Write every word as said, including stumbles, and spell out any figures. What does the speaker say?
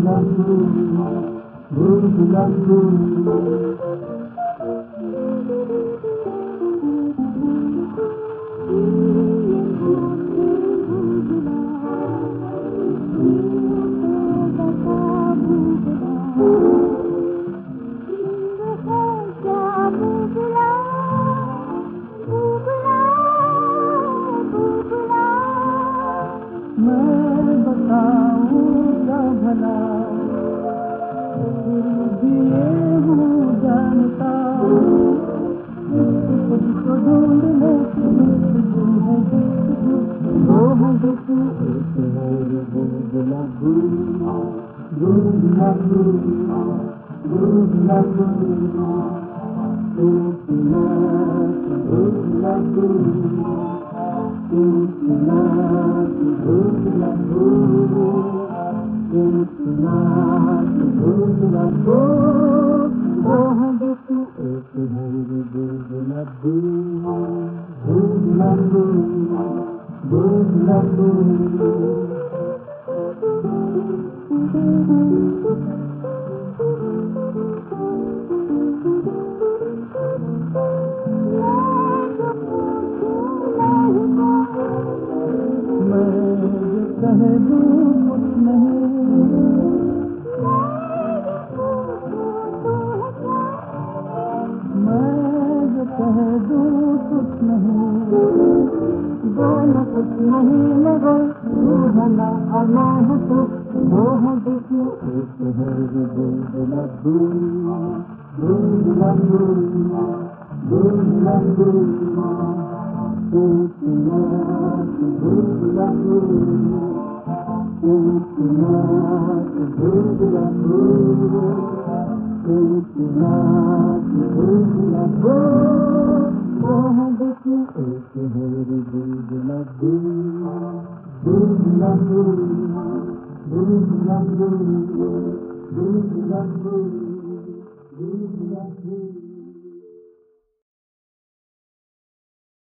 मैं बताऊंगा भला फिर भी ये हूँ जानता तुझको ढूंढने की गुफ्तगू है गुफ्तगू वो है गुफ्तगू एक है गुलगुला गुलगुला गुलगुला गुलगुला गुलगुला गुलगुला गुलगुला कह दूँ कुछ नहीं मैं जो कह दूँ कुछ नहीं दोनों कुछ नहीं मगर तू है ना और मैं हूँ तू वो है जिसमें एक है गुलगुला गुलगुला गुलगुला गुलगुला गुलगुला गुलगुला गुलगुला Thank you.